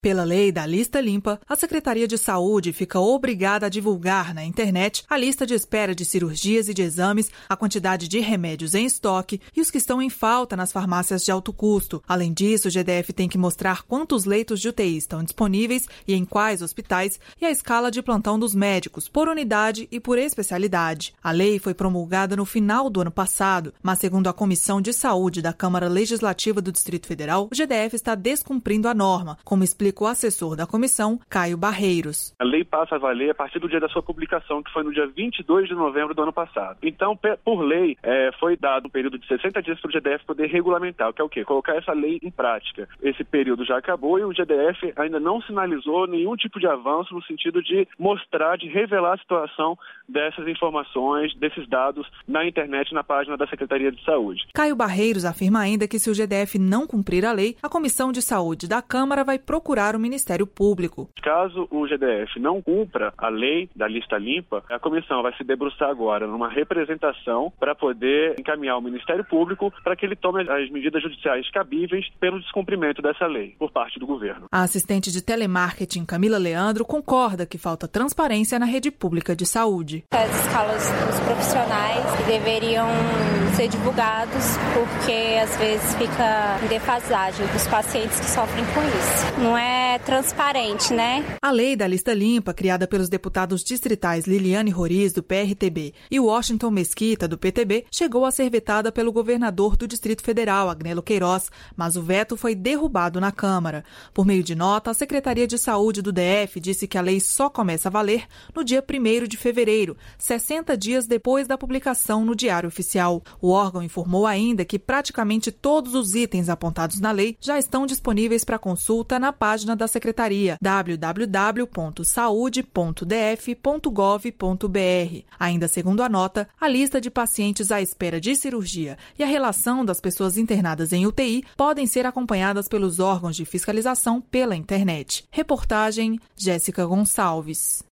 Pela lei da lista limpa, a Secretaria de Saúde fica obrigada a divulgar na internet a lista de espera de cirurgias e de exames, a quantidade de remédios em estoque e os que estão em falta nas farmácias de alto custo. Além disso, o GDF tem que mostrar quantos leitos de UTI estão disponíveis e em quais hospitais e a escala de plantão dos médicos, por unidade e por especialidade. A lei foi promulgada no final do ano passado, mas segundo a Comissão de Saúde da Câmara Legislativa do Distrito Federal, o GDF está descumprindo a norma, como explica o assessor da comissão, Caio Barreiros. A lei passa a valer a partir do dia da sua publicação, que foi no dia 22 de novembro do ano passado. Então, por lei, foi dado um período de 60 dias para o GDF poder regulamentar, que é o quê? Colocar essa lei em prática. Esse período já acabou e o GDF ainda não sinalizou nenhum tipo de avanço no sentido de mostrar, de revelar a situação dessas informações, desses dados na internet, na página da Secretaria de Saúde. Caio Barreiros afirma ainda que se o GDF não cumprir a lei, a Comissão de Saúde da Câmara vai procurar o Ministério Público. Caso o GDF não cumpra a lei da lista limpa, a comissão vai se debruçar agora numa representação para poder encaminhar ao Ministério Público para que ele tome as medidas judiciais cabíveis pelo descumprimento dessa lei por parte do governo. A assistente de telemarketing Camila Leandro concorda que falta transparência na rede pública de saúde. As escalas dos profissionais deveriam ser divulgados porque às vezes fica em defasagem dos pacientes que sofrem com isso. Não é transparente, né? A lei da lista limpa, criada pelos deputados distritais Liliane Roriz, do PRTB, e Washington Mesquita, do PTB, chegou a ser vetada pelo governador do Distrito Federal, Agnello Queiroz, mas o veto foi derrubado na Câmara. Por meio de nota, a Secretaria de Saúde do DF disse que a lei só começa a valer no dia 1º de fevereiro, 60 dias depois da publicação no Diário Oficial. O órgão informou ainda que praticamente todos os itens apontados na lei já estão disponíveis para consulta na página da Secretaria, www.saude.df.gov.br. Ainda segundo a nota, a lista de pacientes à espera de cirurgia e a relação das pessoas internadas em UTI podem ser acompanhadas pelos órgãos de fiscalização pela internet. Reportagem Jéssica Gonçalves.